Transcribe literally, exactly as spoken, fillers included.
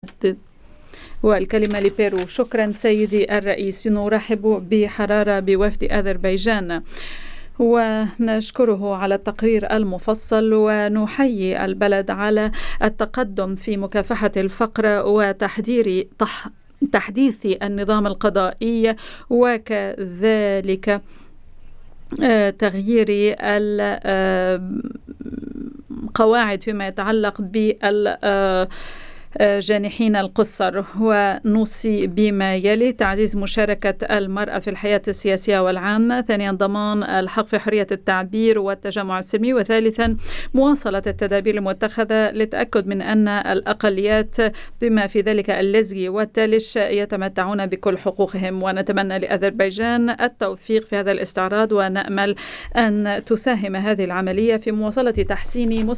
والكلمة لبيرو. شكرا سيدي الرئيس. نرحب بحرارة بوفد أذربيجان ونشكره على التقرير المفصل، ونحيي البلد على التقدم في مكافحة الفقر وتحدير تح تحديث النظام القضائي، وكذلك تغيير القواعد فيما يتعلق بال جانحين القصر. ونوصي بما يلي: تعزيز مشاركة المرأة في الحياة السياسية والعامة. ثانيا، ضمان الحق في حرية التعبير والتجمع السلمي. وثالثا، مواصلة التدابير المتخذة للتأكد من أن الأقليات بما في ذلك اللزجي والتالش يتمتعون بكل حقوقهم. ونتمنى لأذربيجان التوفيق في هذا الاستعراض، ونأمل أن تساهم هذه العملية في مواصلة تحسين